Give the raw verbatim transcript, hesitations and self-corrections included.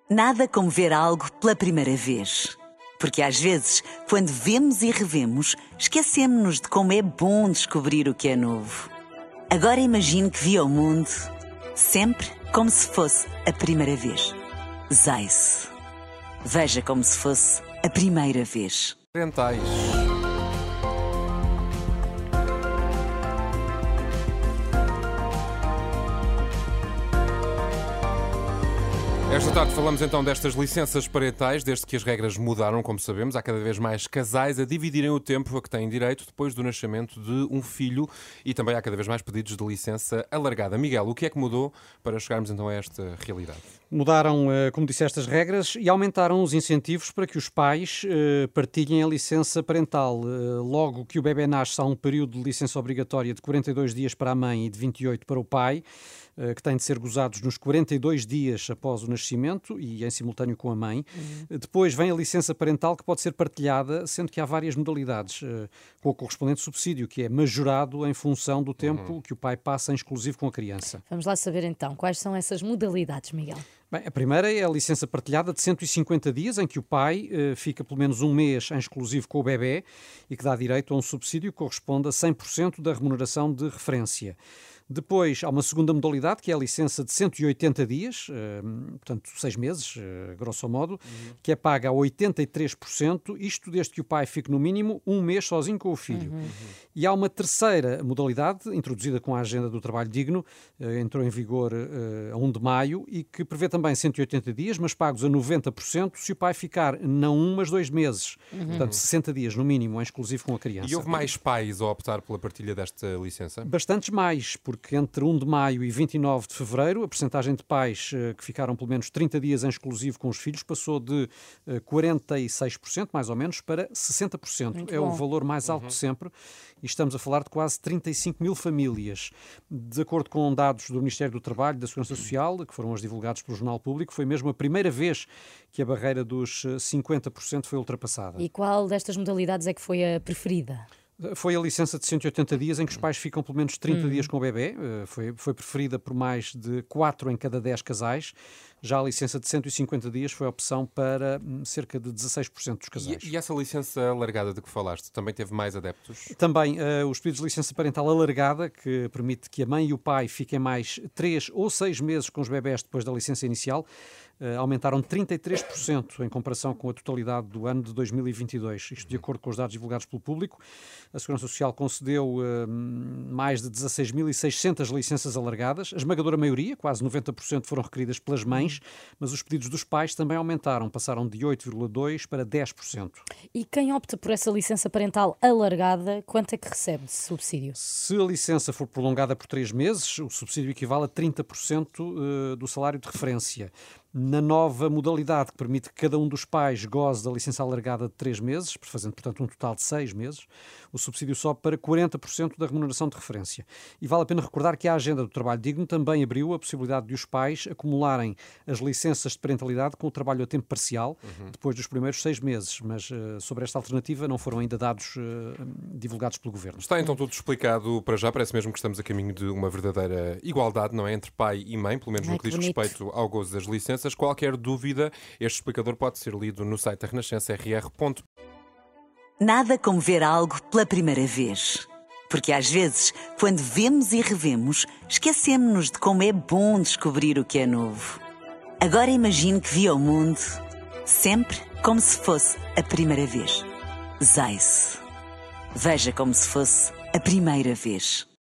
Nada como ver algo pela primeira vez. Porque às vezes, quando vemos e revemos, esquecemos-nos de como é bom descobrir o que é novo. Agora imagine que viu o mundo sempre como se fosse a primeira vez. Zais. Veja como se fosse a primeira vez. Parentais. Esta tarde falamos então destas licenças parentais, desde que as regras mudaram, como sabemos. Há cada vez mais casais a dividirem o tempo a que têm direito depois do nascimento de um filho e também há cada vez mais pedidos de licença alargada. Miguel, o que é que mudou para chegarmos então a esta realidade? Mudaram, como disseste, as regras e aumentaram os incentivos para que os pais partilhem a licença parental. Logo que o bebê nasce, há um período de licença obrigatória de quarenta e dois dias para a mãe e de vinte e oito para o pai, que têm de ser gozados nos quarenta e dois dias após o nascimento e em simultâneo com a mãe. Uhum. Depois vem a licença parental, que pode ser partilhada, sendo que há várias modalidades, com o correspondente subsídio, que é majorado em função do tempo uhum. que o pai passa em exclusivo com a criança. Vamos lá saber então, quais são essas modalidades, Miguel? Bem, a primeira é a licença partilhada de cento e cinquenta dias, em que o pai eh, fica pelo menos um mês em exclusivo com o bebê e que dá direito a um subsídio que corresponde a cem por cento da remuneração de referência. Depois, há uma segunda modalidade, que é a licença de cento e oitenta dias, eh, portanto, seis meses, eh, grosso modo, uhum. que é paga a oitenta e três por cento, isto desde que o pai fique no mínimo um mês sozinho com o filho. Uhum. E há uma terceira modalidade, introduzida com a Agenda do Trabalho Digno, eh, entrou em vigor eh, a um de maio, e que prevê também cento e oitenta dias, mas pagos a noventa por cento se o pai ficar não um, mas dois meses. Uhum. Portanto, sessenta dias no mínimo, em exclusivo com a criança. E houve mais pais a optar pela partilha desta licença? Bastantes mais, porque que entre um de maio e vinte e nove de fevereiro, a percentagem de pais uh, que ficaram pelo menos trinta dias em exclusivo com os filhos passou de uh, quarenta e seis por cento, mais ou menos, para sessenta por cento. Muito é bom. O valor mais alto uhum. de sempre. E estamos a falar de quase trinta e cinco mil famílias. De acordo com dados do Ministério do Trabalho e da Segurança Social, que foram hoje divulgados pelo Jornal Público, foi mesmo a primeira vez que a barreira dos cinquenta por cento foi ultrapassada. E qual destas modalidades é que foi a preferida? Foi a licença de cento e oitenta dias, em que os pais ficam pelo menos trinta hum. dias com o bebê. Foi, foi preferida por mais de quatro em cada dez casais. Já a licença de cento e cinquenta dias foi a opção para cerca de dezasseis por cento dos casais. E, e essa licença alargada de que falaste também teve mais adeptos? Também, uh, os pedidos de licença parental alargada, que permite que a mãe e o pai fiquem mais três ou seis meses com os bebés depois da licença inicial, uh, aumentaram trinta e três por cento em comparação com a totalidade do ano de dois mil e vinte e dois. Isto de acordo com os dados divulgados pelo público. A Segurança Social concedeu uh, mais de dezasseis mil e seiscentas licenças alargadas. A esmagadora maioria, quase noventa por cento, foram requeridas pelas mães, mas os pedidos dos pais também aumentaram, passaram de oito vírgula dois por cento para dez por cento. E quem opta por essa licença parental alargada, quanto é que recebe de subsídio? Se a licença for prolongada por três meses, o subsídio equivale a trinta por cento do salário de referência. Na nova modalidade, que permite que cada um dos pais goze da licença alargada de três meses, fazendo, portanto, um total de seis meses, o subsídio sobe para quarenta por cento da remuneração de referência. E vale a pena recordar que a Agenda do Trabalho Digno também abriu a possibilidade de os pais acumularem as licenças de parentalidade com o trabalho a tempo parcial, uhum. depois dos primeiros seis meses. Mas uh, sobre esta alternativa não foram ainda dados uh, divulgados pelo Governo. Está então tudo explicado para já. Parece mesmo que estamos a caminho de uma verdadeira igualdade, não é? Entre pai e mãe, pelo menos Ai, no que diz bonito. respeito ao gozo das licenças. Qualquer dúvida, este explicador pode ser lido no site da Renascença, r r ponto p r. Nada como ver algo pela primeira vez. Porque às vezes, quando vemos e revemos, esquecemos-nos de como é bom descobrir o que é novo. Agora imagine que viu o mundo sempre como se fosse a primeira vez. Zais. Veja como se fosse a primeira vez.